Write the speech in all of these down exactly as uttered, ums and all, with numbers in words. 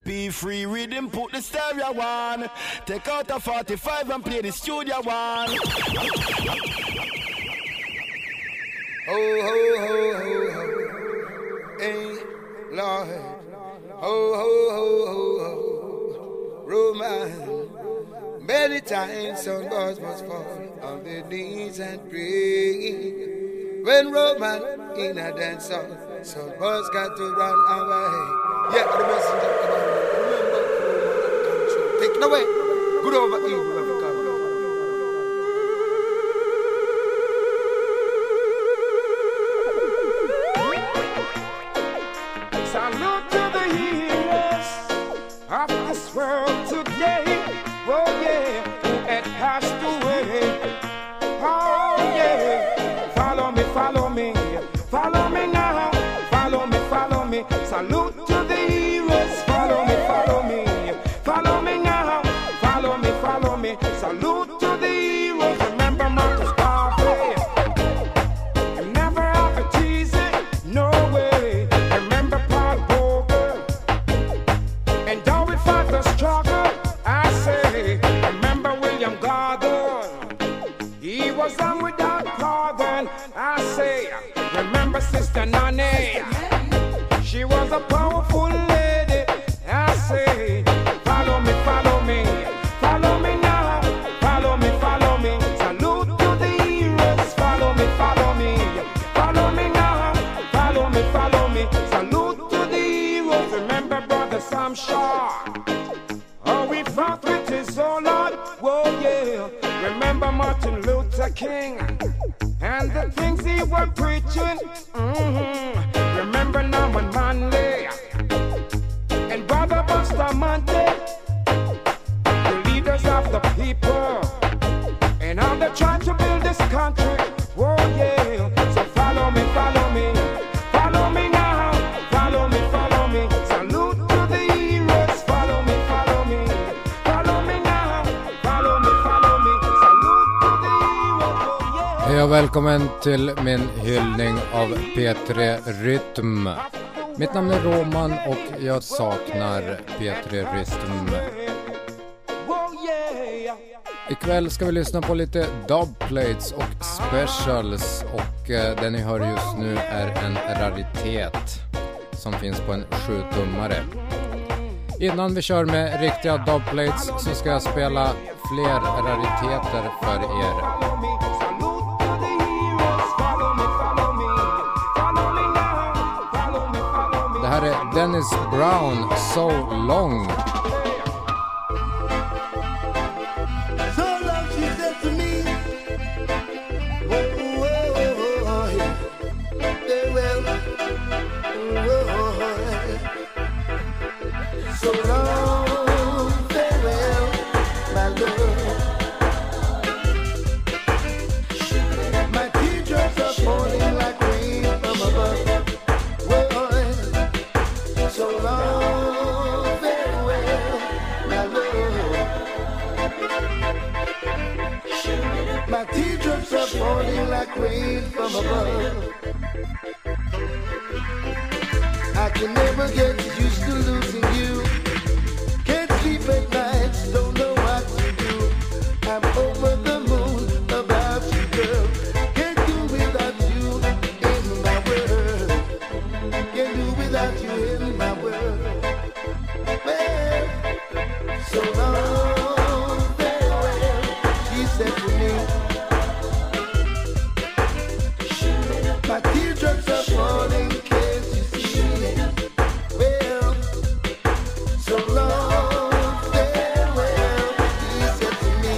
P-free rhythm, put the stereo on. Take out a forty-five and play the studio one. Ho, ho, ho, ho, ho. Hey, Lord. Ho, ho, ho, ho, ho. Roman. Many times some boys must fall on their knees and pray. When Roman in a dance song, some boys got to run away. Yeah, the messenger come on. Remember, take it away. Good over evil have come. Salute to the heroes of this world today. Oh yeah, who had passed away. Oh yeah, follow me, follow me, follow me now. Follow me, follow me. Salute to the heroes. Follow me, follow me, follow me now. Follow me, follow me. Salute to the heroes. Remember Marcus Garvey. You never have to tease it, no way. Remember Paul Bogle. And though we fought the struggle, I say, remember William Gordon. He was on without pardon. I say, remember Sister Nani. She was a powerful lady. I say, follow me, follow me, follow me now. Follow me, follow me. Salute to the heroes. Follow me, follow me, follow me now. Follow me, follow me. Salute to the heroes. Remember Brother Sam Shaw. Oh, we fought with his own Lord. Whoa, yeah. Remember Martin Luther King and the things he was preaching. Mm-hmm. Remember Norman Manley and Brother Bustamante, the leaders of the people, and how they trying to build this country. Whoa, yeah. So follow me, follow me, follow me now. Follow me, follow me. Salute to the heroes. Follow me, follow me, follow me now. Follow me, follow me. Salute to the heroes. Oh, yeah. Hej och välkommen till min hyllning av P tre Rytm. Mitt namn är Roman och jag saknar P tre Rytm. Ikväll ska vi lyssna på lite dubplates och specials, och eh, den ni hör just nu är en raritet som finns på en sju tummare. Innan vi kör med riktiga dubplates så ska jag spela fler rariteter för er. Det här är Dennis Brown, So Long. My teardrops are falling like rain from above. I can never get used to losing you. Can't sleep at night, don't know what to do. I'm over the moon about you, girl. Can't do without you in my world. Can't do without you in my world. Well, so long, farewell, she said to me. My teardrops are falling, can't you see? Well, so long, farewell, he said to me.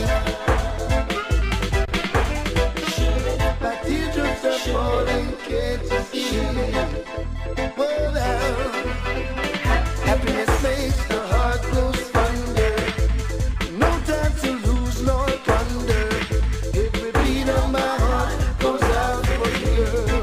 My teardrops are falling, can't you see? Well, happiness makes the heart go thunder. No time to lose nor plunder. Every beat of my heart goes out for you, girl.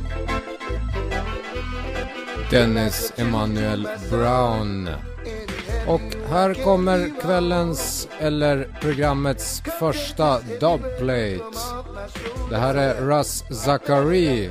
Dennis Emmanuel Brown. Och här kommer kvällens eller programmets första dubplate. Det här är Russ Zachary.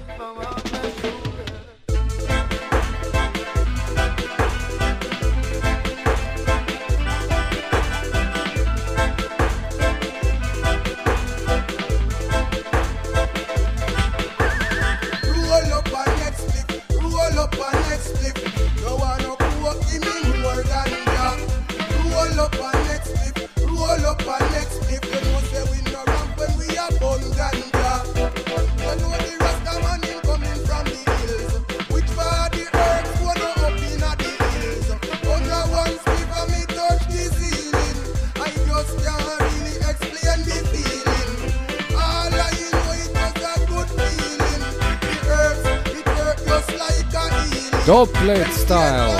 Dubplate style.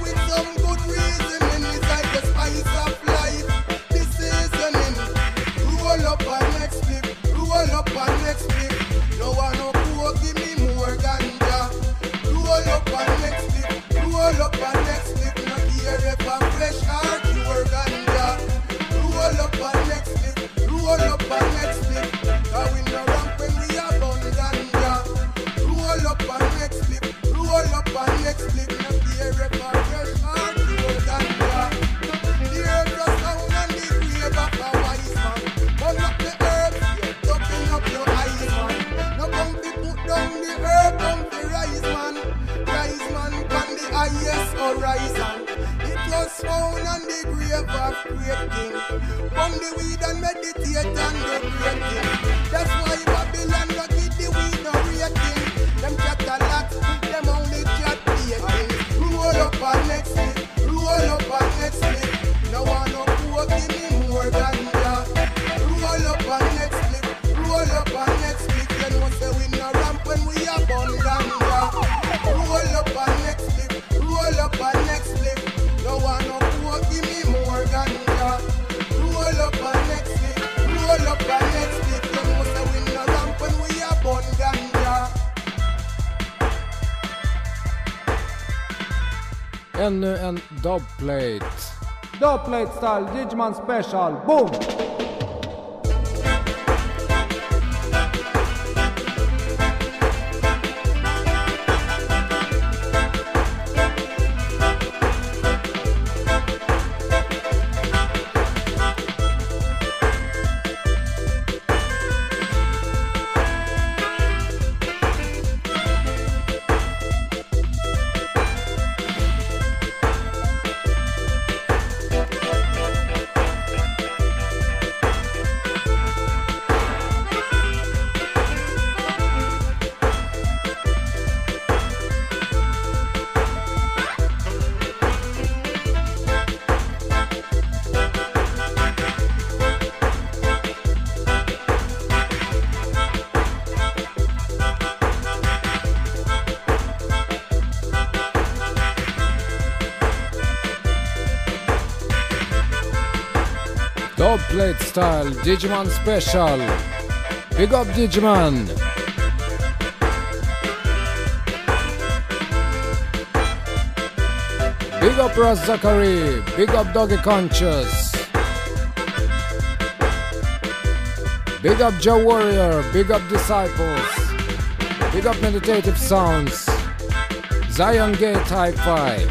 Ännu en dubplate. Dubplate style, Digimon special, boom! Dubplate style, Digimon special. Big up Digimon. Big up Raz Zachary. Big up Doggy Conscious. Big up Joe Warrior. Big up Disciples. Big up Meditative Sounds. Zion Gate Hi-Fi.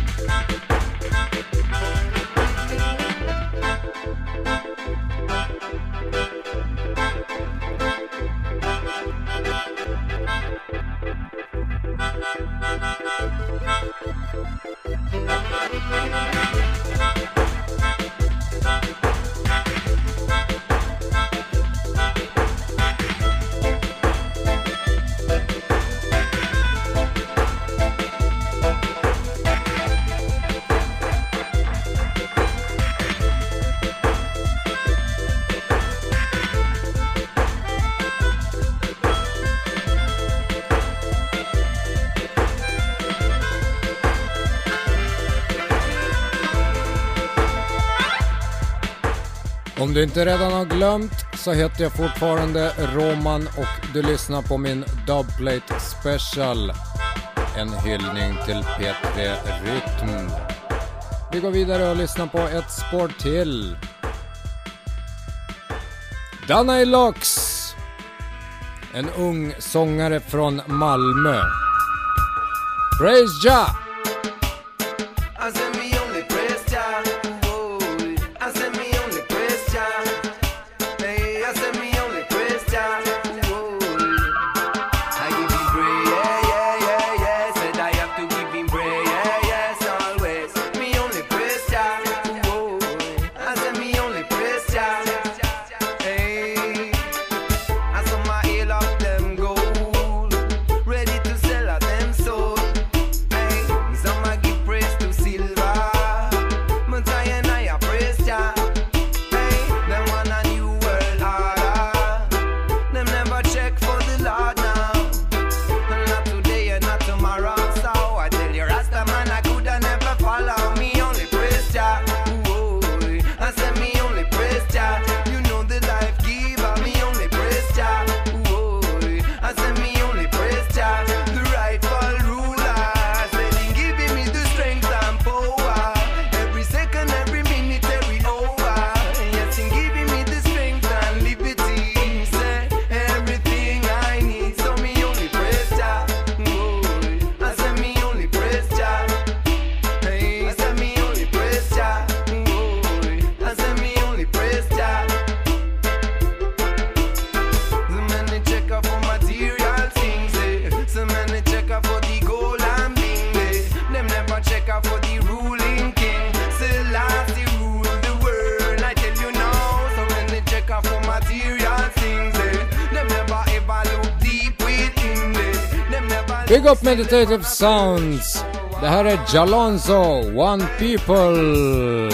Om du inte redan har glömt så heter jag fortfarande Roman och du lyssnar på min Dubplate Special. En hyllning till P tre Rytm. Vi går vidare och lyssnar på ett spår till. Danai Lux. En ung sångare från Malmö. Praise Jah! Ready to sell at them soul. Hey. Big up Meditative Sounds. Det här är Jalonzo, One People.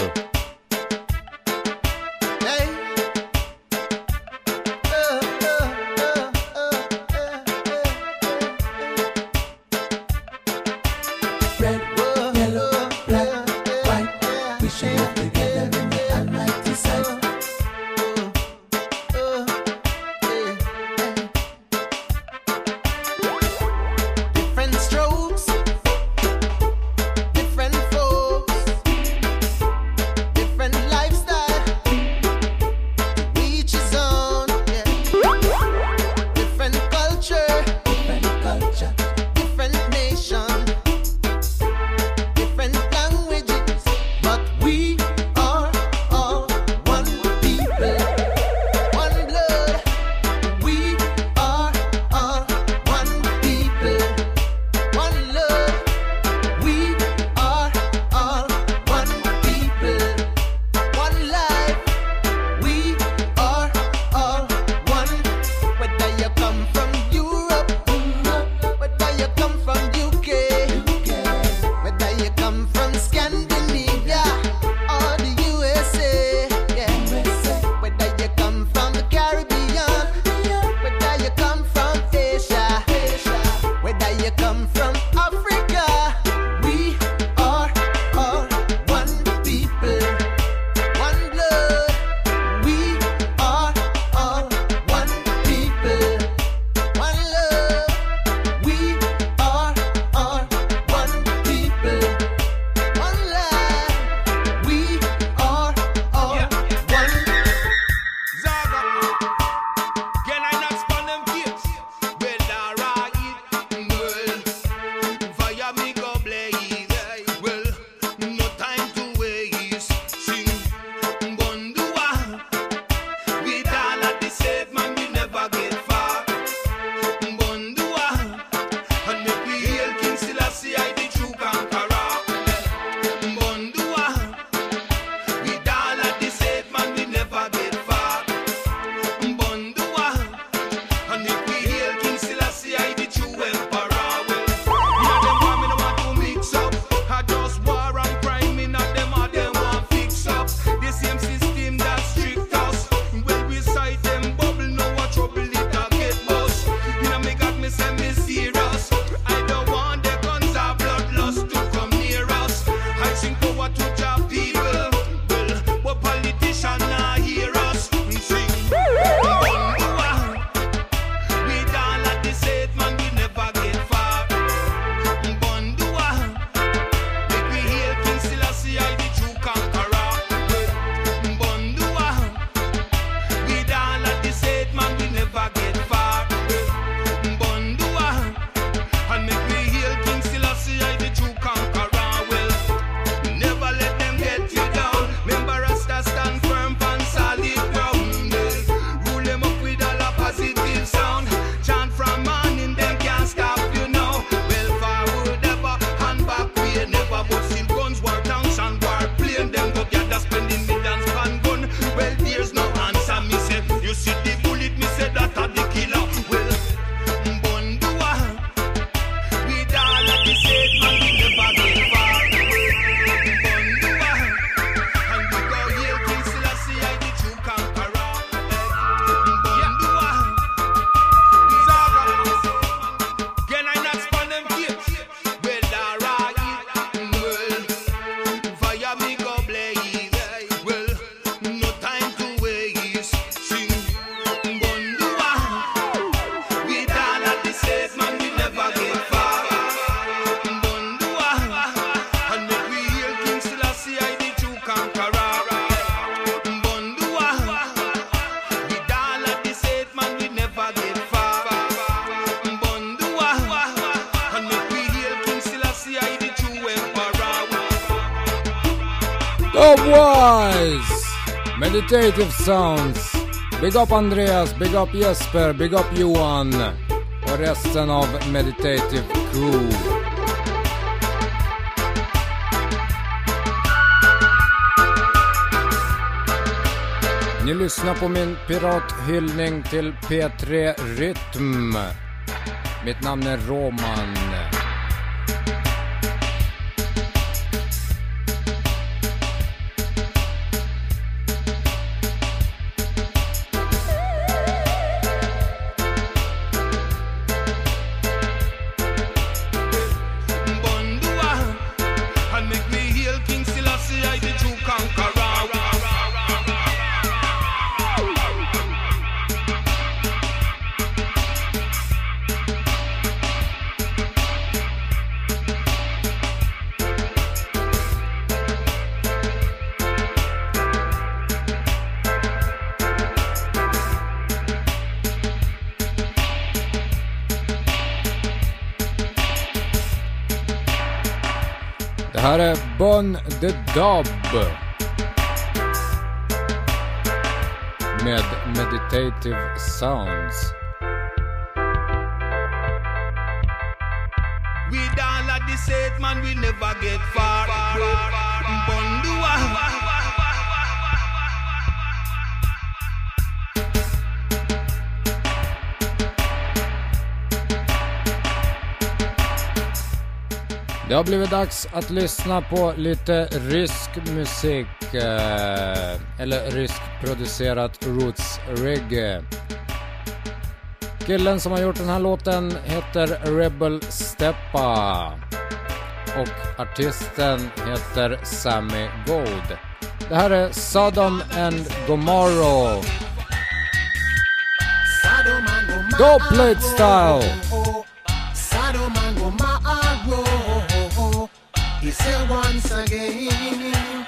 Dubwise! Meditative Sounds. Big up Andreas, big up Jesper, big up Johan och resten av Meditative Crew. Ni lyssnar på min pirathyllning till P tre Rytm. Mitt namn är Roman. Här är Bon the Dub med Meditative Sounds. With all of this hate, man, we never get far. Bondua. Det har blivit dags att lyssna på lite rysk musik, eh, eller ryskproducerat roots reggae. Killen som har gjort den här låten heter Rebel Steppa och artisten heter Sammy Gold. Det här är Sodom and Gomorrah. Dubplate style. Sodom and Gomorrah. He said once again,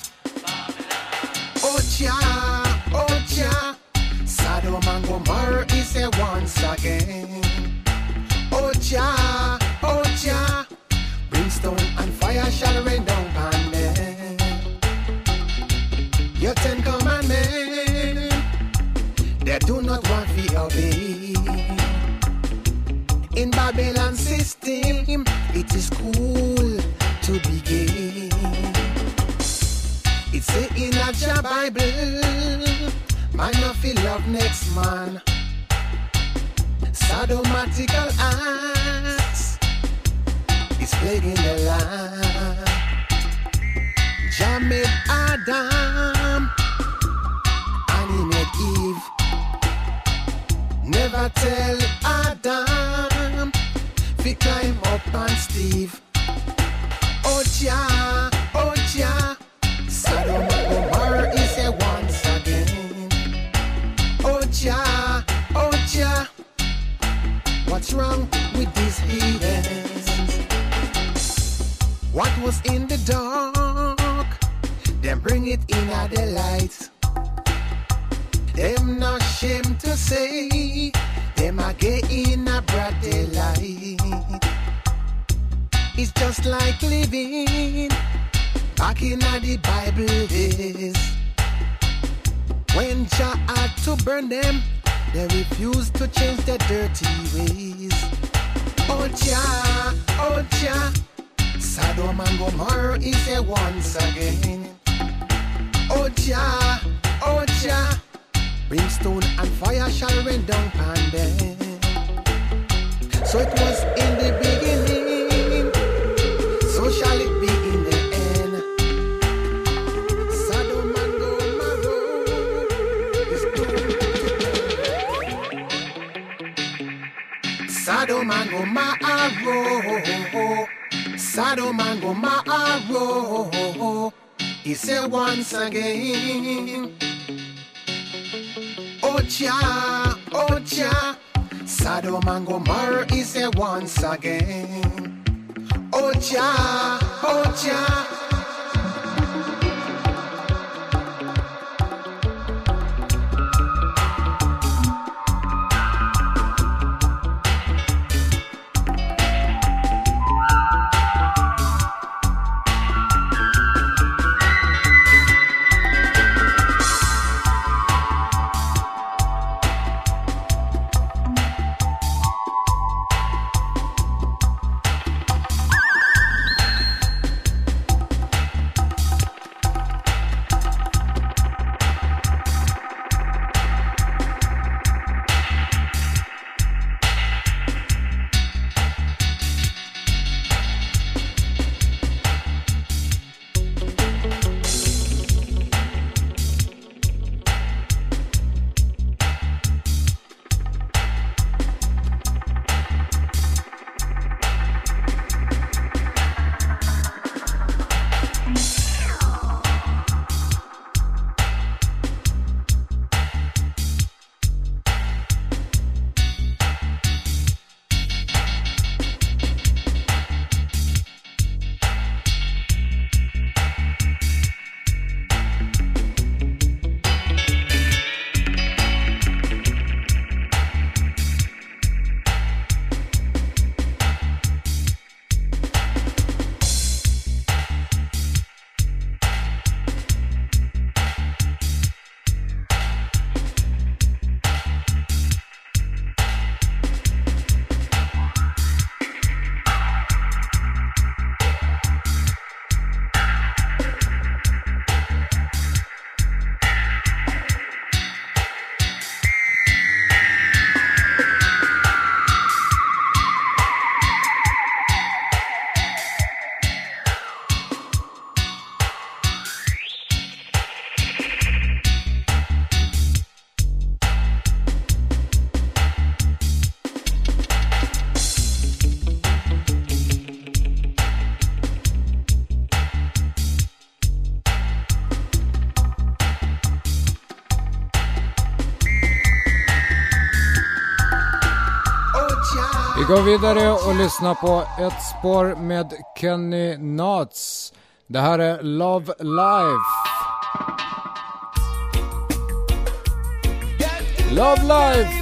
oh Jah, oh Jah, Sodom and Gomorrah, he said once again, oh Jah, oh Jah, brimstone and fire shall rain down on them. Your Ten Commandments, they do not want to obey. In Babylon system, it is cool to be gay. It's a in a Jah Bible, man no feel love next man. Sadomatical acts is plaguing the land. Jah made Adam and he made Eve. Never tell Adam fi climb up on Steve. Oh Jah, oh Jah, Sodom and Gomorrah is here once again. Oh Jah, oh Jah, what's wrong with these heathens? What was in the dark, them bring it in at the light. Them not shame to say, them a get in a broad daylight. It's just like living back in the Bible days, when Jah had to burn them, they refused to change their dirty ways. Oh Jah, oh Jah, Sodom and Gomorrah is here once again. Oh Jah, oh Jah, brimstone and fire shall rain down on them. So it was in the beginning, so shall it be in the end. Sodom and Gomorrah is doomed to Sodom and Gomorrah, Sodom and Gomorrah is here once again. Oh Jah, oh Jah, Sodom and Gomorrah is here once again. Oh Jah, oh Jah. Vi går vidare och lyssnar på ett spår med Kenny Nuts. Det här är Love Life. Love Life.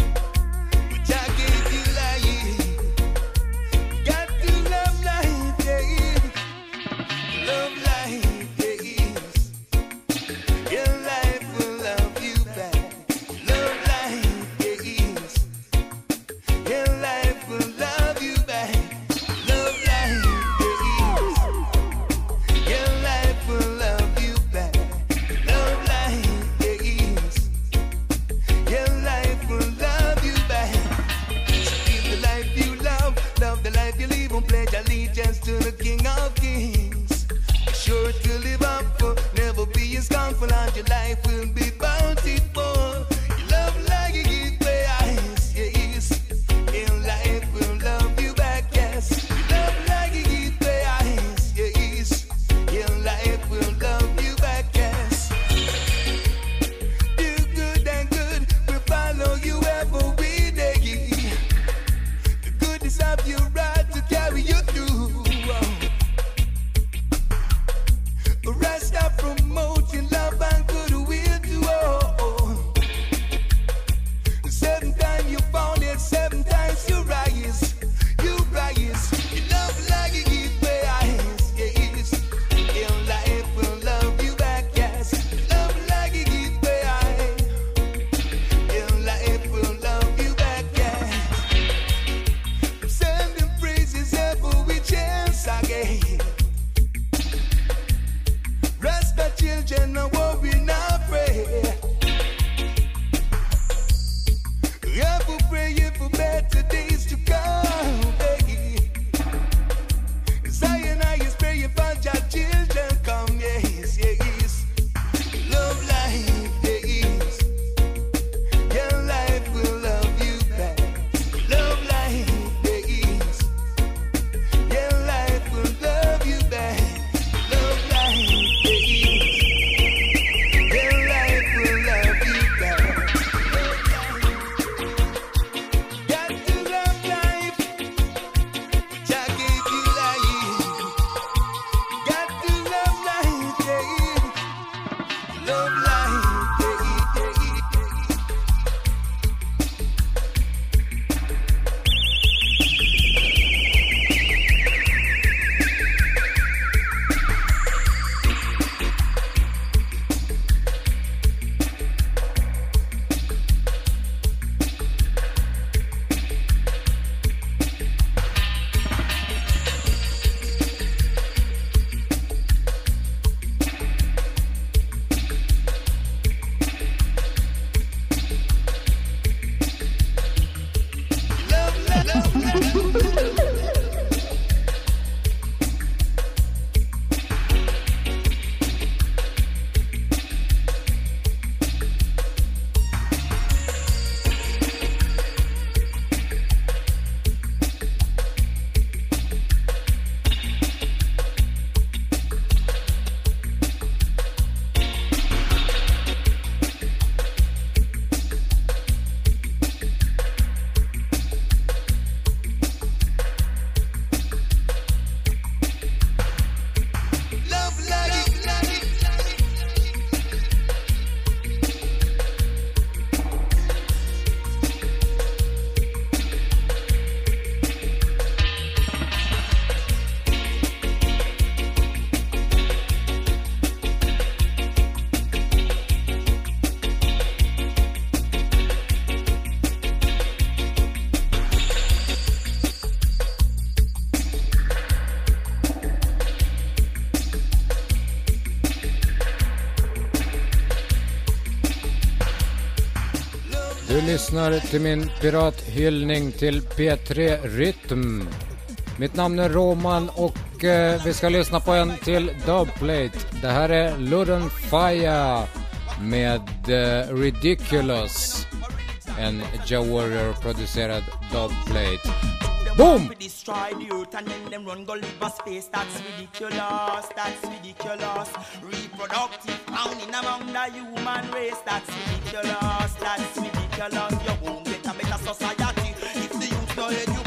Du lyssnar till min pirathyllning till P tre Rytm. Mitt namn är Roman och eh, vi ska lyssna på en till dubplate. Det här är Ludden Fire med eh, Ridiculous. En Joe Warrior producerad dubplate. Boom! Destroy the earth and then them run go live a space. That's ridiculous, that's ridiculous. Reproductive counting among the human race. That's ridiculous, that's ridiculous. You won't get a better society if the youth don't educate.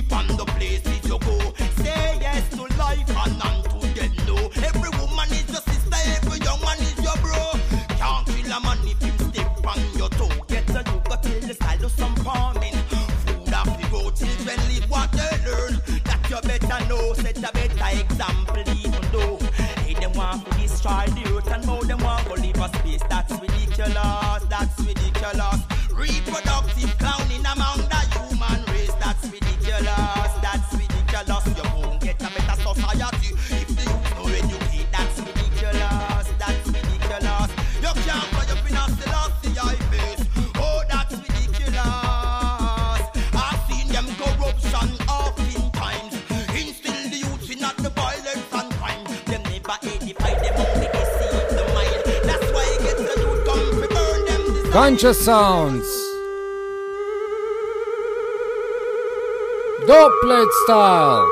sleep on the places you go. Say yes to life and none to death, no. Every woman is your sister, every young man is your bro. Can't kill a man if him step on your toe. Get a look at till the style of some farming. Food off the go, children live what they learn. That you better know, set a better example even though hey, them want to destroy the earth and now them want to leave a space. That's ridiculous, that's ridiculous. Reproductive clowning among the human race. That's ridiculous, that's ridiculous. You won't get a better society if the youth know educate. That's ridiculous, that's ridiculous. You can't fly up in a Selassie I face. Oh, that's ridiculous. I've seen them corruption oftentimes. Instill the youth in not the violence and crime. Them never edify them, only deceive the mind. That's why it gets the youth come to burn them. Conscious Sounds. Dope plate style.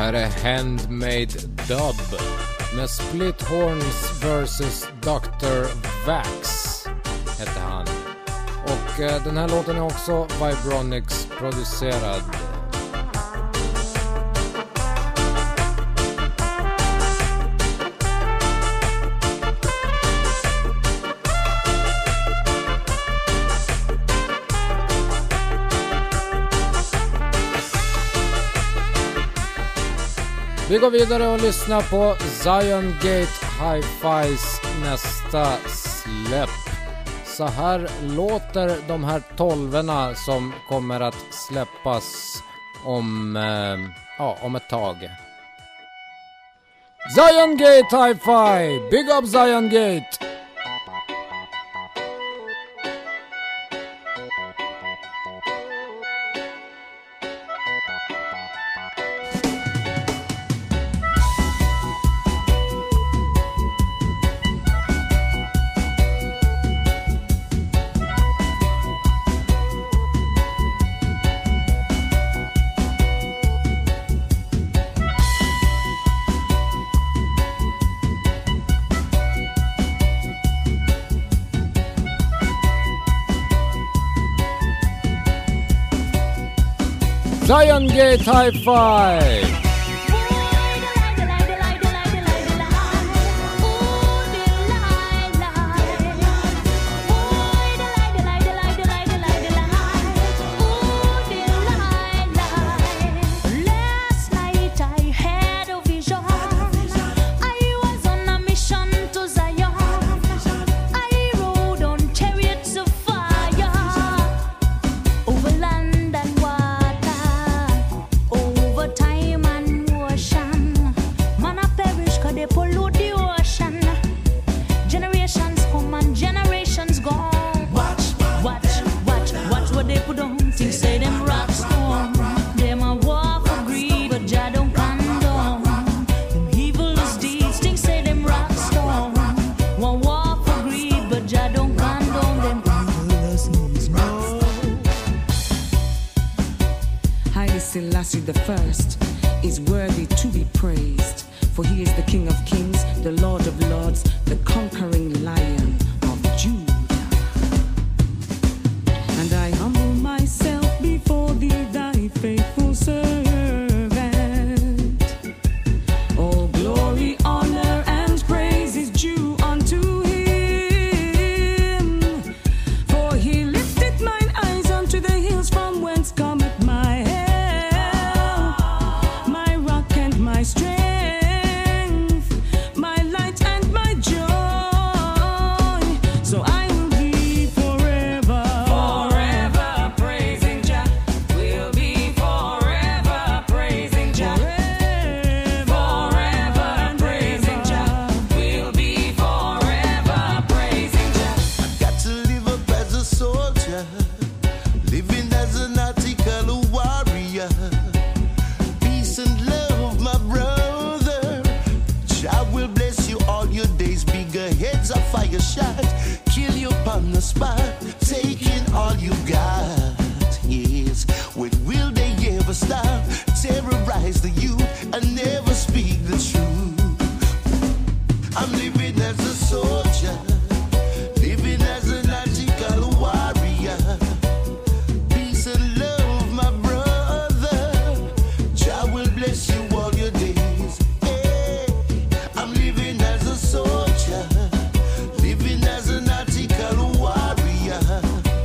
här är Handmade Dub med Split Horns versus doktor Vax hette han. Och eh, den här låten är också Vibronics producerad. Vi går vidare och lyssnar på Zion Gate Hi-Fi's nästa släpp. Så här låter de här tolverna som kommer att släppas om, eh, ja, om ett tag. Zion Gate Hi-Fi! Big up Zion Gate! Zion Gate Hi-Fi! Selassie the first is worthy to be praised, for he is the King of kings, the Lord of lords, the conquering Lion of Judah. And I humble myself before thee, thy faithful servant. All glory, honor, and praise is due unto him, for he lifted mine eyes unto the hills from whence cometh my help. My strength, my light and my joy. So I will be forever, forever praising Jah. We'll be forever praising Jah. Forever praising Jah. We'll be forever praising Jah. I've got to live up as a soldier, living as a nautical warrior. Peace and love, my brother. Jah will bless you all your days. Bigger heads of fire shot, kill you upon the spot, taking all you got. Yes, when will they ever stop? Terrorize the youth and never speak the truth. I'm living as a soldier, living as a nautical warrior. Peace and love, my brother. Jah will bless you all your days. Hey, I'm living as a soldier, living as a nautical warrior.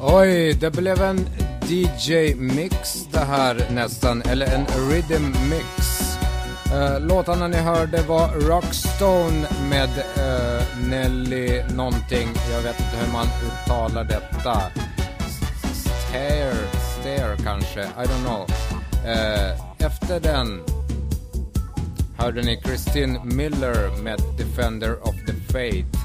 Oj, det blev en D J-mix det här nästan, eller en rhythm-mix. Uh, låtarna ni hörde var Rockstone med uh, Nelly någonting, jag vet inte hur man uttalar detta. Stair, Stair kanske, I don't know. Uh, efter den hörde ni Christine Miller med Defender of the Faith.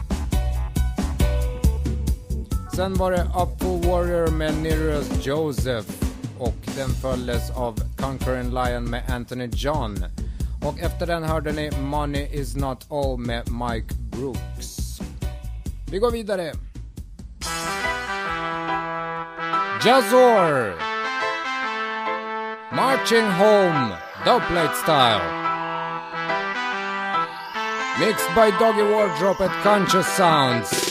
Sen var det Apple Warrior med Nero Joseph och den följdes av Conquering Lion med Anthony John. Och efter den hörde ni Money Is Not All med Mike Brooks. Vi går vidare. Jazor Marching Home Dubplate Style, mixed by Doggy Wardrobe at Conscious Sounds.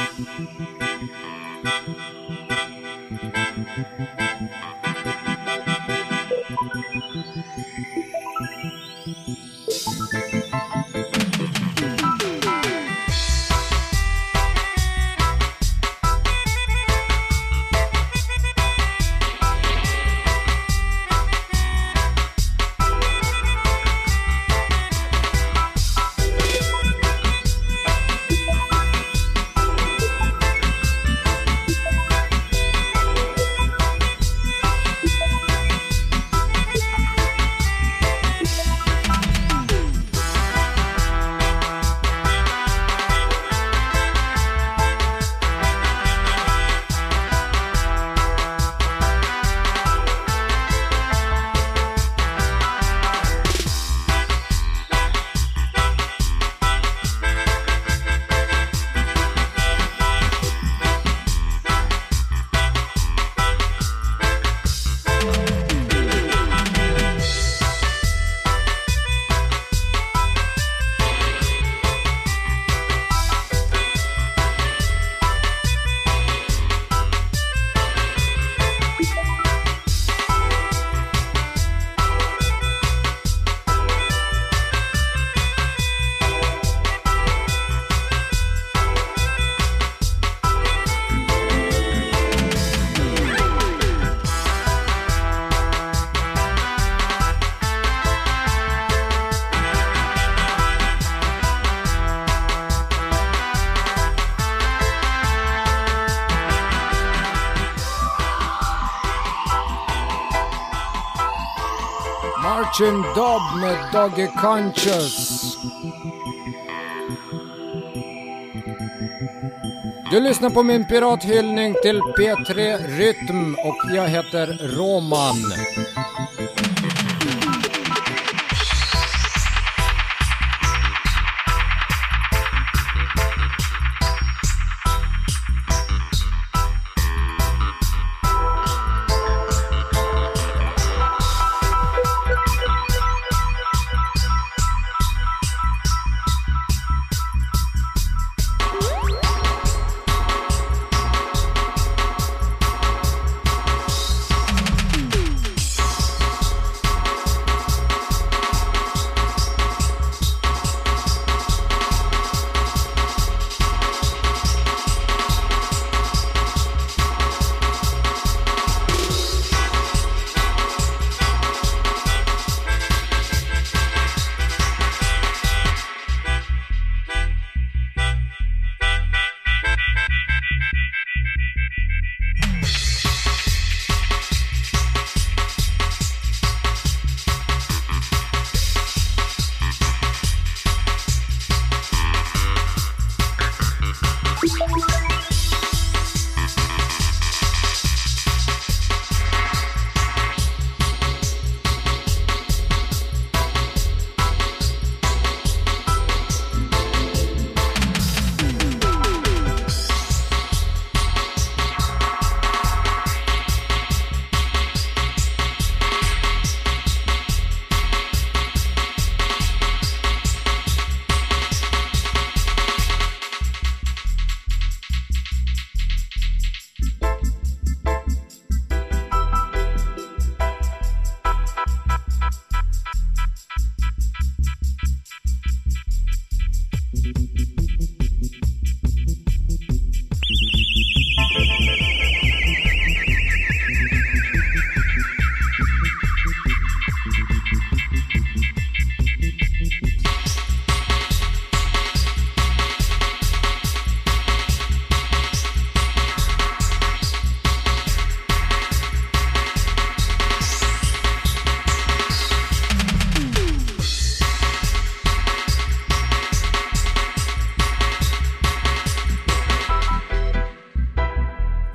Marching Dub med Doggy Conscious. Du lyssnar på min pirathyllning till P tre Rytm och jag heter Roman.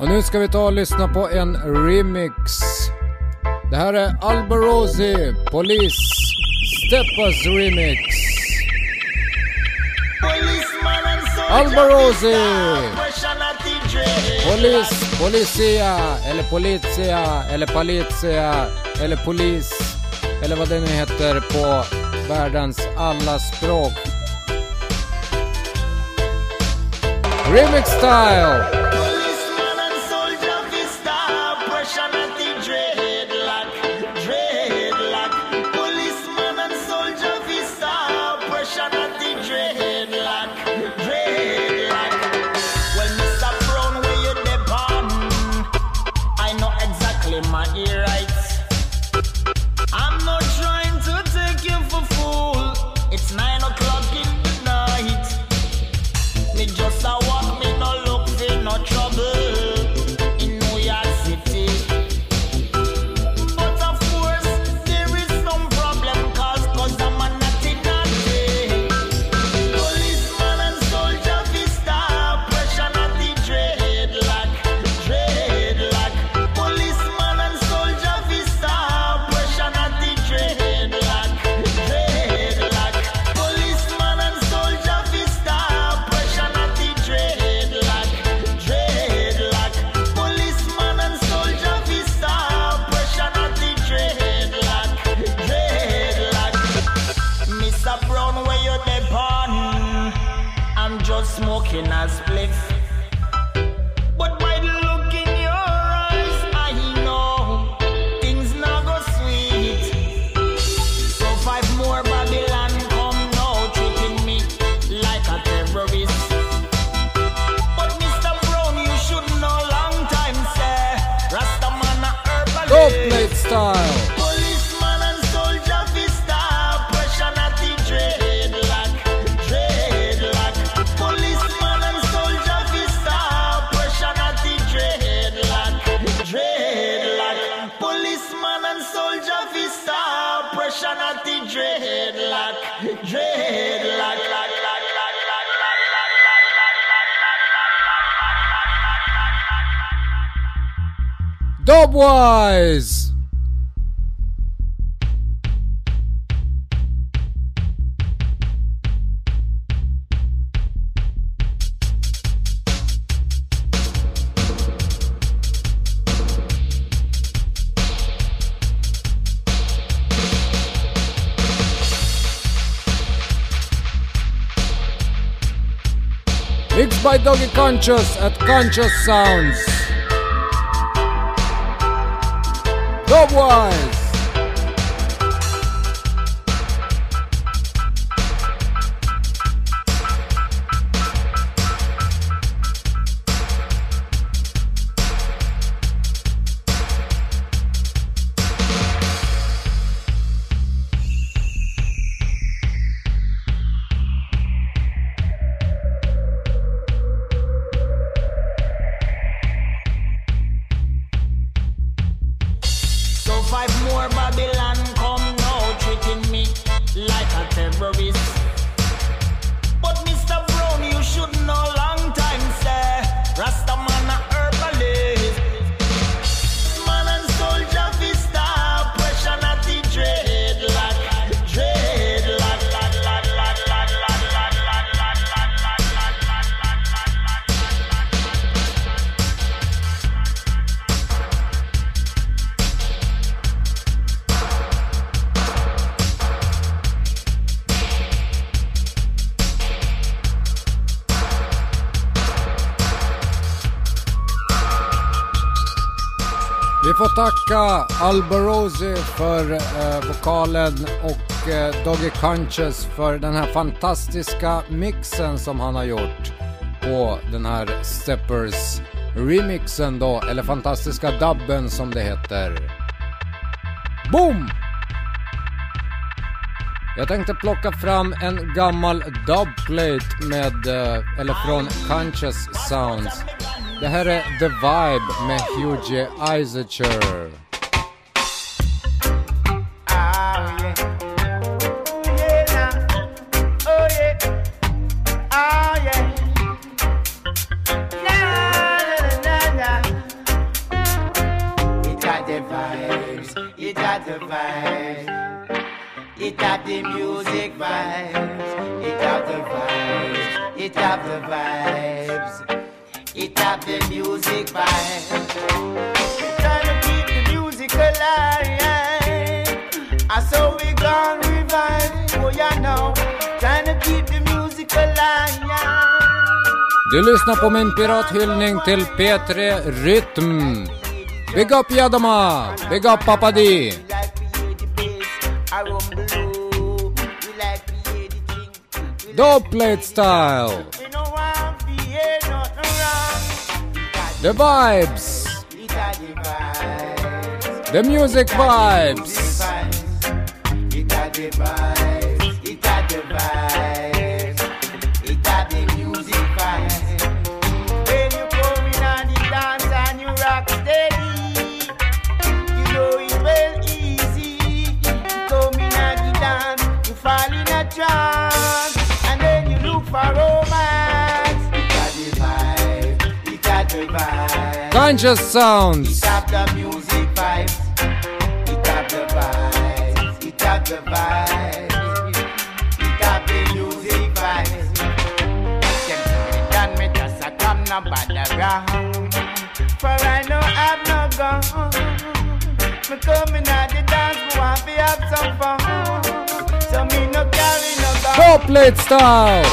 Och nu ska vi ta och lyssna på en remix. Det här är Alborosie, Police Steppers remix. Alborosie, Police, Policia, eller Policia, eller Policia, eller Polis, eller vad det nu heter på världens alla språk. Remix style. Smoking a spliff, but by the look in your eyes, I know things not go sweet. So five more Babylon come now, treating me like a terrorist. But Mister Brown, you should know long time, sir. Rastaman a herbalist. Dope-plate style. Policeman and soldier fi stop pressure not the dreadlock, dreadlock. Policeman and soldier fi stop pressure not the dreadlock, dreadlock. Policeman and soldier fi stop pressure not the dreadlock, dreadlock. Dubwise. Mixed by Doggy Conscious at Conscious Sounds. Dubwise. Five more Babylon come now, treating me like a terrorist. But Mister Brown, you should know long time, sir. Rastaman a herbalist. Man and soldier fi stop pressure not the dreadlock, dreadlock. Vi får tacka Alborosie för eh, vokalen och eh, Doggy Conscious för den här fantastiska mixen som han har gjort på den här Steppers remixen då, eller fantastiska dubben som det heter. Boom! Jag tänkte plocka fram en gammal dubplate med, eh, eller från Conscious Sounds. Det här är The Vibe med Hughie Eisacher. Oh yeah. had the vibes. It had the music vibes. It had the vibes. It had the vibes. It had the music vibes. We're trying to keep the music alive. I saw we gone revive. Oh yeah, now trying to keep the music alive. Du lyssnar på min pirathyllning till P tre Rytm. Big up Yadama, big up Papa D. Dubplate style. The vibes. The music vibes. It had the vibes. It had the vibes. It had the music vibes. When you come in on the dance and you rock steady, you know it well easy. You come in on the dance, you fall in a trance, and then you look for romance. It had the vibes. It had the vibes. Conscious sounds. It had the music vibes. It had the vibes. It had the vibes. It had the music vibes. Them done me just a come no bother round. For I know I've no gun. Me coming at the dance, me want to have some fun. So me no carry no gun. Dubplate style.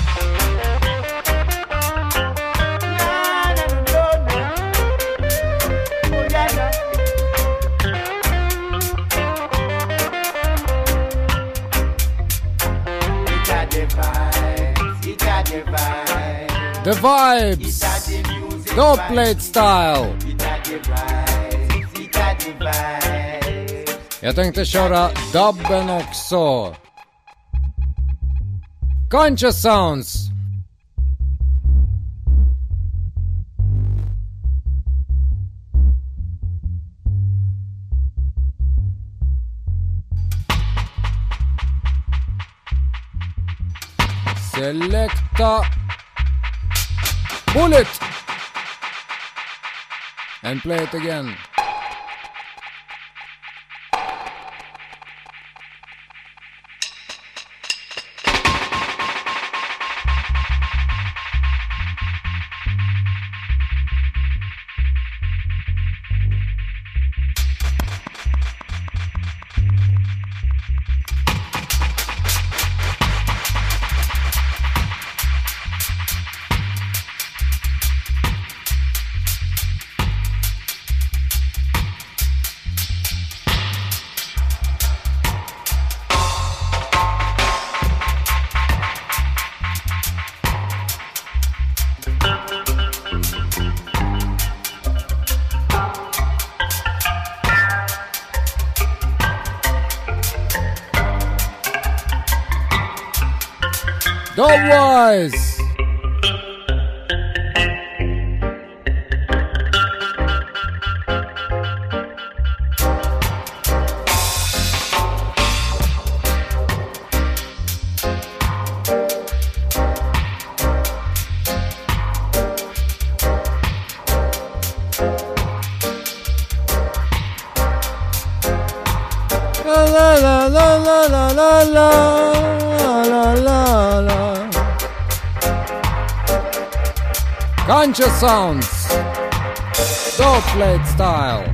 The vibes. Dubplate style. Jag tänkte köra dubben också. Conscious sounds. Selecta Bullet and play it again. Dubwise. La la la la la la la la la la. Conscious sounds. Dubplate style.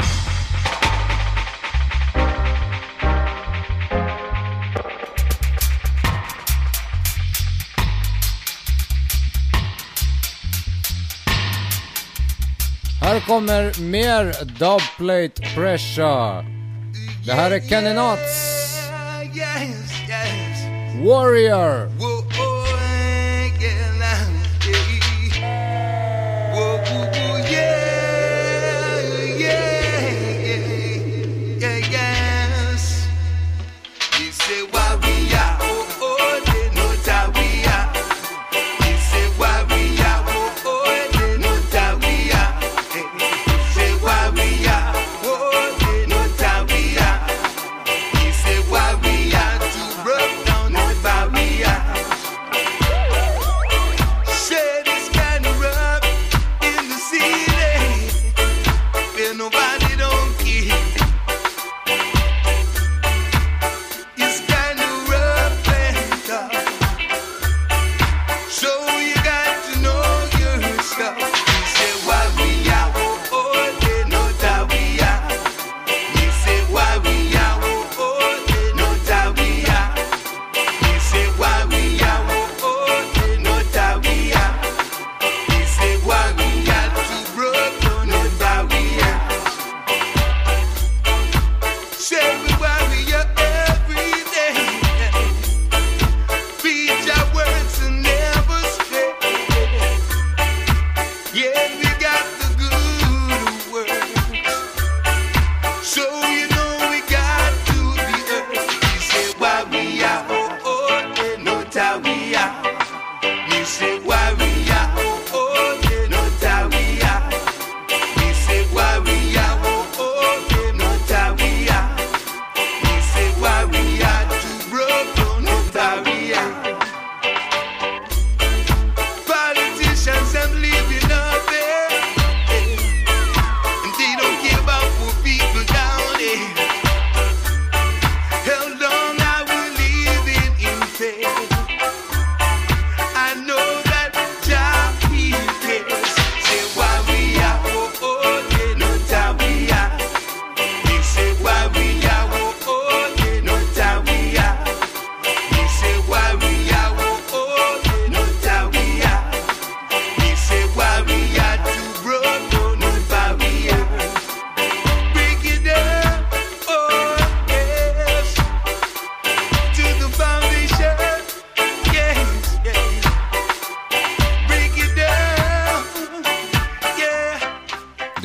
Här kommer mer dubplate pressure. Det här är Kenny Nuts. Warrior. We are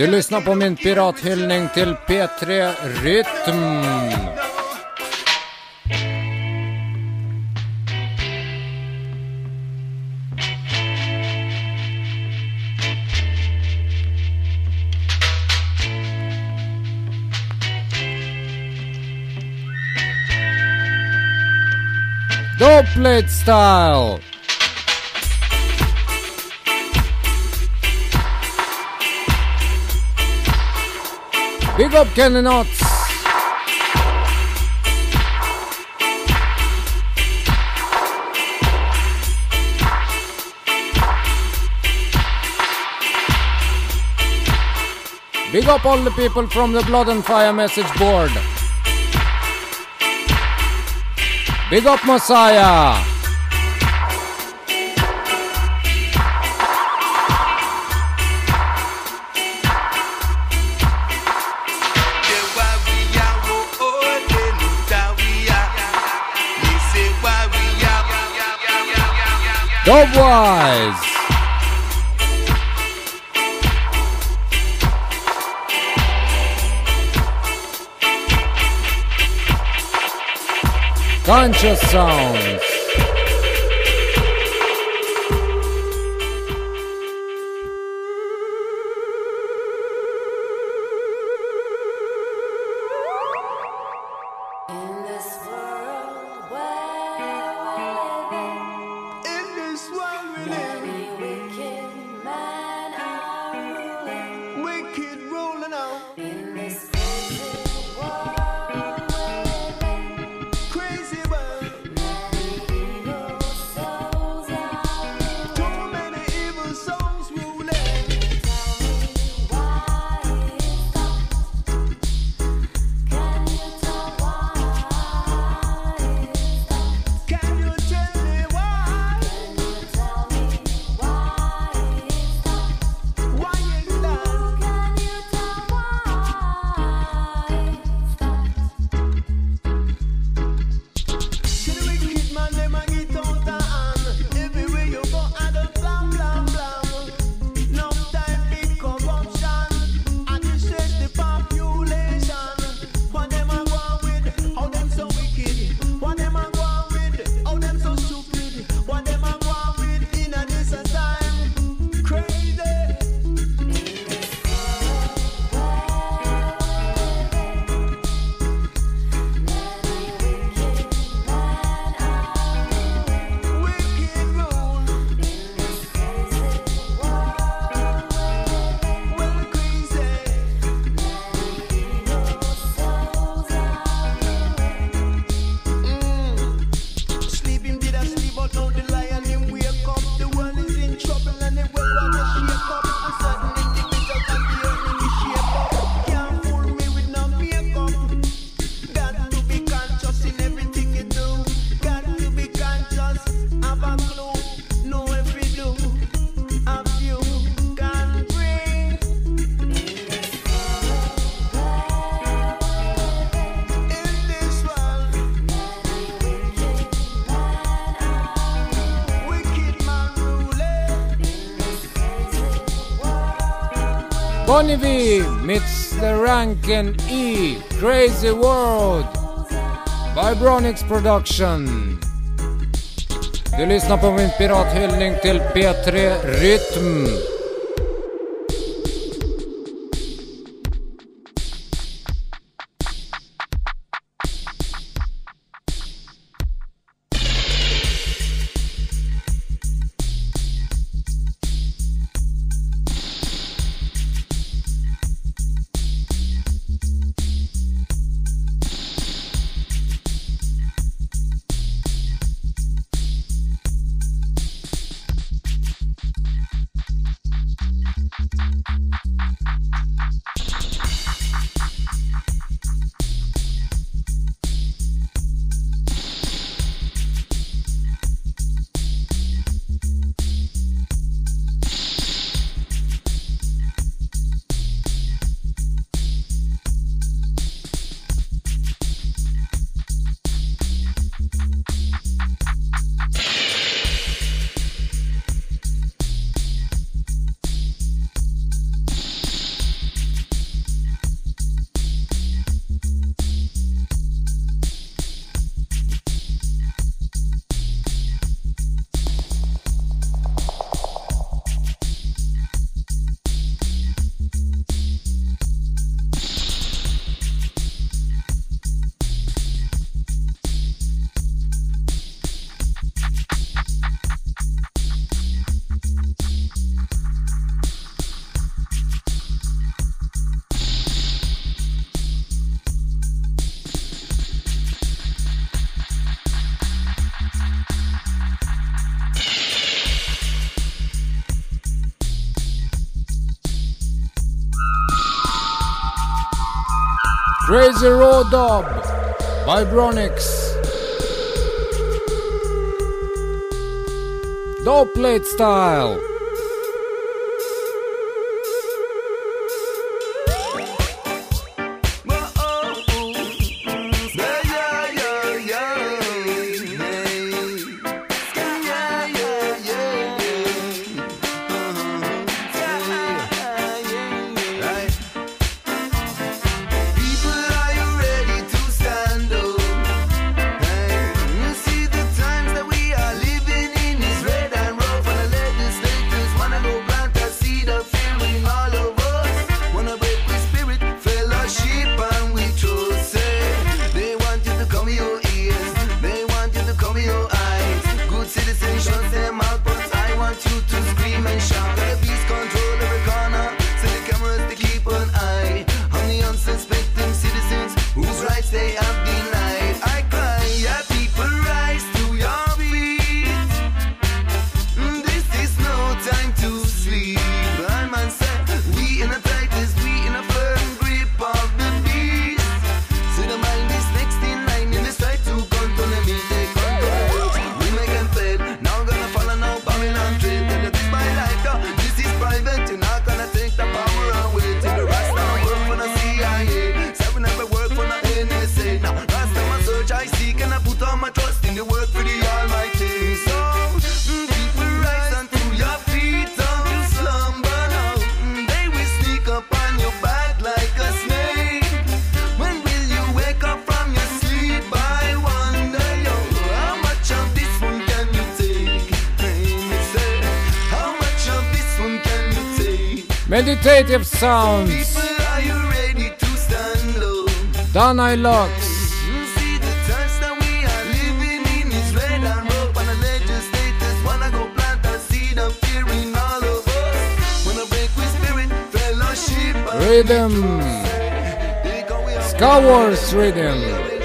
Du lyssnar på min pirathyllning till P tre Rytm. Dubplate style. Big up Kenny Knots. Big up all the people from the Blood and Fire message board. Big up Messiah. Dubwise. Conscious sounds. Bonnie V meets the Rankin E, Crazy World, Vibronics Production. Du lyssnar på min pirathyllning till P tre Rytm. Crazy Raw Dub, Vibronix, Dubplate style. Meditative sounds. Danai Lux. Rhythm. Skywars Rhythm.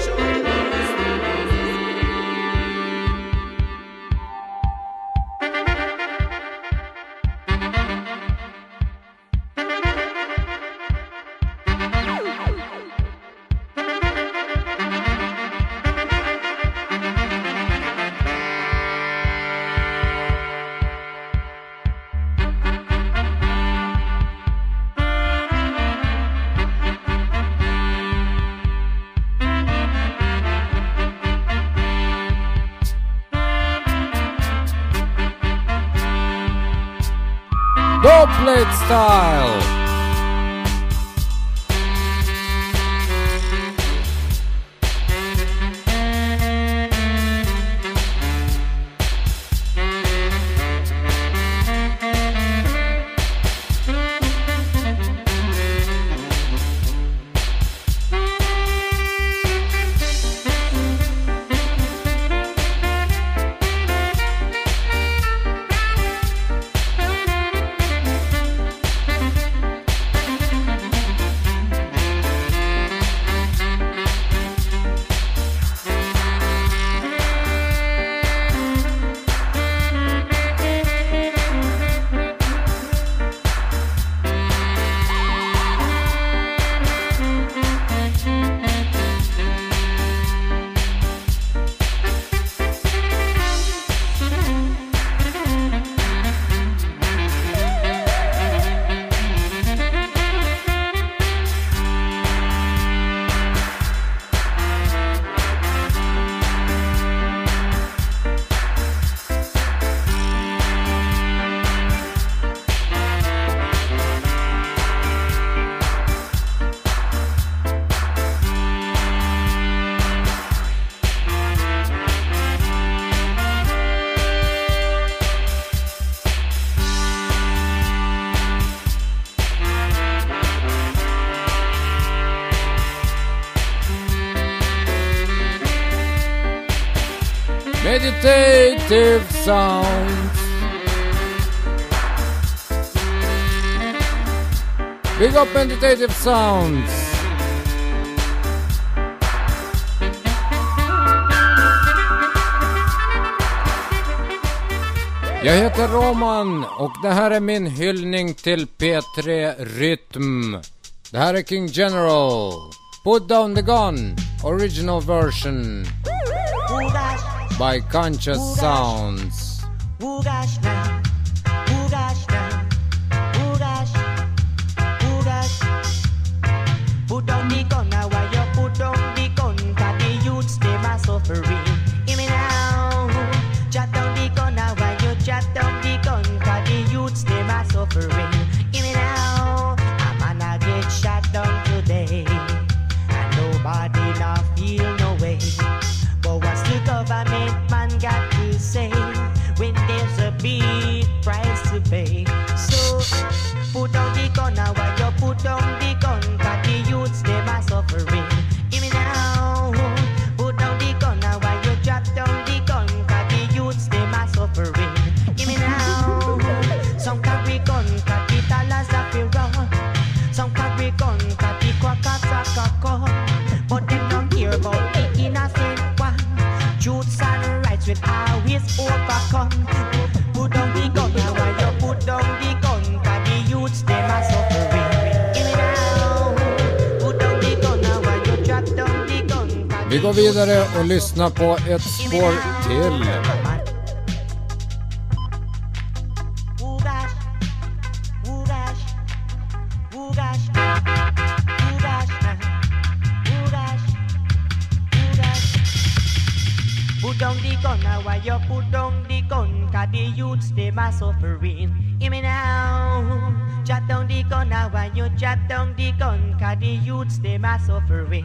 Dubplate style. Meditative sounds. Big up Meditative sounds. Jag heter Roman och det här är min hyllning till P tre Rytm. Det här är King General Put Down the Gun, original version by Conscious Sounds. Oh gosh now, oh gosh now, oh gosh, oh gosh. Put down the gun now, why you put down the gun? Cause the youths, them are suffering. Hear me now. Jot down the gun now, why you jot down the gun? Cause the youths, them are suffering. Hear me now. A man a get shot down today, and nobody not feel no way. But what's the government man got to say when there's a big price to pay? So put down the gun now, why you put down the gun? Cause the youths, them are suffering. Hear me now. Put down the gun now, why you drop down the gun? Cause the youths, them are suffering. Hear me now. Some carry gun, cause the dollars are fi run. Some carry gun, cause the crackers are cock. But them don't care about the innocent one. Truths and rights will always overcome. Put down the gun now, why you put down the gun? Cause the youths, them are suffering. Give me now. Put down the gun now, why you drop down the gun? Vi går vidare och lyssnar på ett spår till. Oh gosh, oh gosh, oh gosh, oh gosh, oh gosh, oh gosh. Put down the gun now, why you put down the gun? Cause the youths, them are suffering. Hear me now. Jot down the gun now, why you jot down the gun? Cause the youths, them are suffering.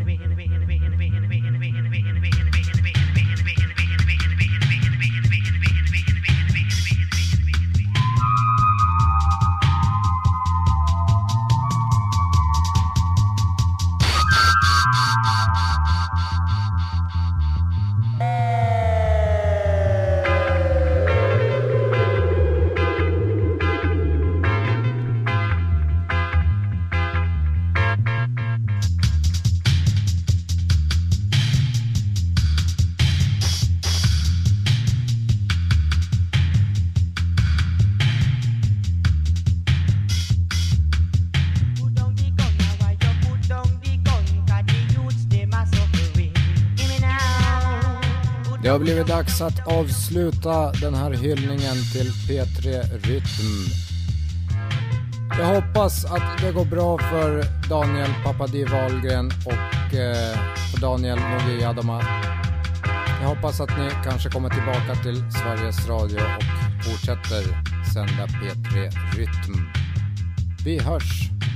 Det har blivit dags att avsluta den här hyllningen till P tre Rytm. Jag hoppas att det går bra för Daniel Papadi Wahlgren och eh, för Daniel Nogi Adama. Jag hoppas att ni kanske kommer tillbaka till Sveriges Radio och fortsätter sända P tre Rytm. Vi hörs!